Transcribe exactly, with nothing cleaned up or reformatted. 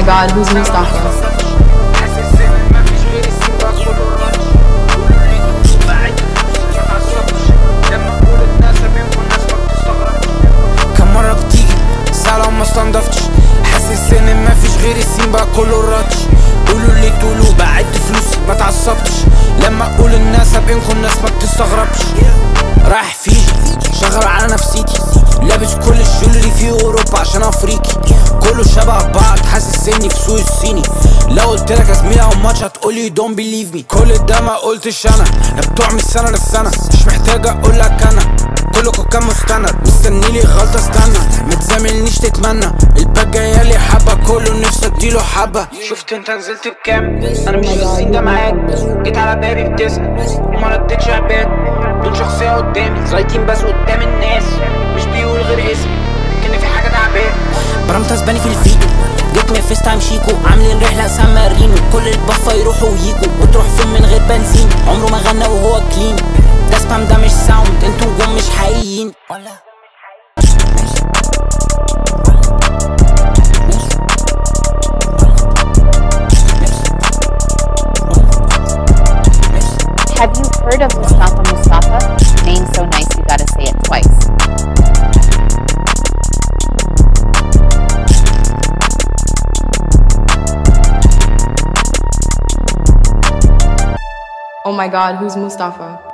god, who's Mustafa? كم مرة بتيجي ساعة ما استنضفتش، حاسس ان مفيش غير السين بقى كله الراتش. قولوا اللي تقولوا بعد فلوسي ما تعصبتش، لما اقول الناس بينكم الناس ما بتستغربش. رايح فيجي شغل على نفسيتي، لابس كل الجولري في اوروبا عشان افريقي. كله شبه بعض حاسس اني في سوق الصيني. لو قلت لك يا زميلي او ماتش هتقولي دونت بيليف مي. كل ده ما قلتش انا، بتوع من السنه للسنه، مش محتاج اقول لك انا كلكوا كان مستند. مستنيلي غلطه استنى، متزاملنيش تتمنى. الباك جايالي حبه كله نفسي اديله حبه. شفت انت نزلت بكام؟ انا مش في السين ده معاك. جيت على بابي بتسأل وما ردتش عباد. دول شخصيه قدامي زايتين بس قدام الناس، مش بيقول غير اسمي كان في حاجه تعبان. برمت اسباني في الفيديو، جيت من فيس تايم شيكو، عاملين رحله سان مارينو. كل البفه يروحوا ويجوا وتروح فين من غير بنزين. عمره ما غنى وهو كلين، ده سبام ده مش ساوند، انتوا نجوم مش حقيقيين. ولا Have you heard of Mustafa Mustafa? Name so nice you gotta say it twice. Oh my god, who's Mustafa?